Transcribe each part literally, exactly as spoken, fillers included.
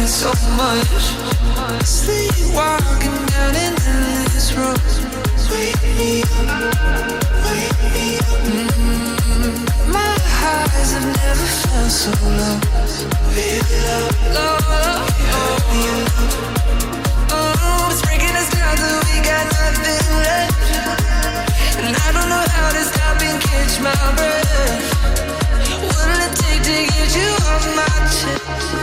so much. Sleepwalking down an endless road. Wake me up, wake me up. Mm-hmm. My highs have never felt so low. Real love, love, oh, yeah. Oh, it's breaking us down till we got nothing left. And I don't know how to stop and catch my breath. What'll it take to get you off my chest?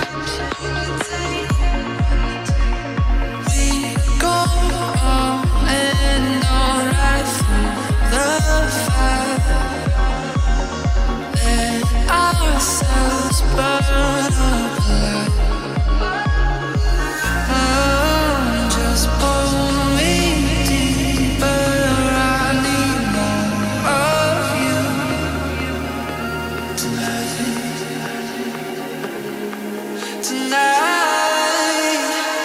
We go on and on right through the fire. Let ourselves burn up alive. Oh, just pull me deeper. I need more of you tonight. Tonight,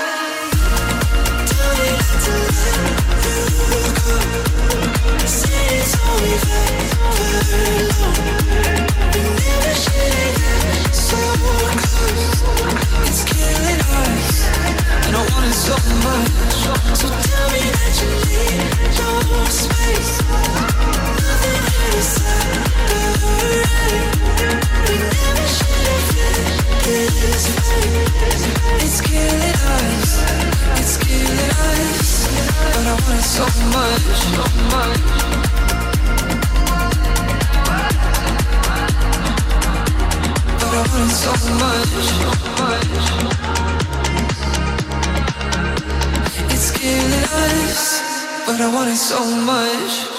tell me not to let you go. Say it's all we've ever known. We never should have got so close. It's killing us, and I want it so much. So tell me that you need no space. Nothing here to separate. We never should have felt this way. It's killing us, it's killing us, but I want it so much, so much. But I want it so much, so much. It's killing us, but I want it so much.